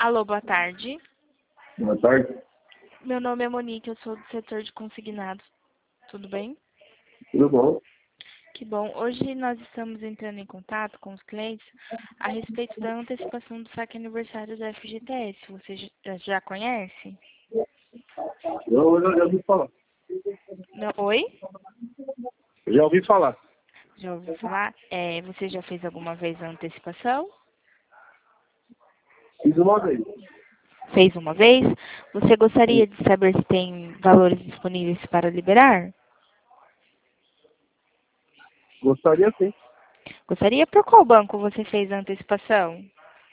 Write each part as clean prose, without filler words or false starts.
Alô, boa tarde. Boa tarde. Meu nome é Monique, eu sou do setor de consignados. Tudo bem? Tudo bom? Que bom. Hoje nós estamos entrando em contato com os clientes a respeito da antecipação do saque aniversário da FGTS. Você já conhece? Eu já ouvi falar. Não, oi? Já ouvi falar. Já ouviu falar? Você já fez alguma vez a antecipação? Fiz uma vez. Fez uma vez? Você gostaria de saber se tem valores disponíveis para liberar? Gostaria sim. Gostaria? Por qual banco você fez a antecipação?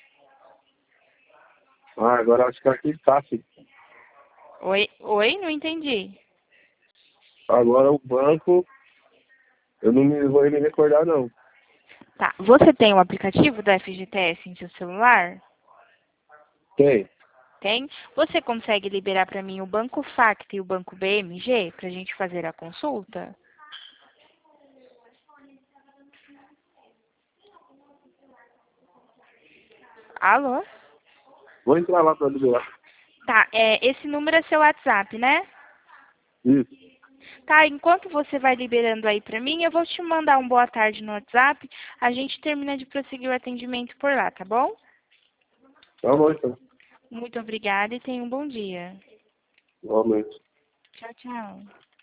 Agora acho que aqui está, sim. Oi? Oi? Não entendi. Agora o banco, eu não vou me recordar, não. Tá. Você tem o aplicativo da FGTS em seu celular? Tem. Tem? Você consegue liberar para mim o Banco Facta e o Banco BMG para a gente fazer a consulta? Alô? Vou entrar lá para liberar. Tá. Esse número é seu WhatsApp, né? Isso. Tá, enquanto você vai liberando aí para mim, eu vou te mandar um boa tarde no WhatsApp. A gente termina de prosseguir o atendimento por lá, tá bom? Tá bom, então. Muito obrigada e tenha um bom dia. Igualmente. Tchau, tchau.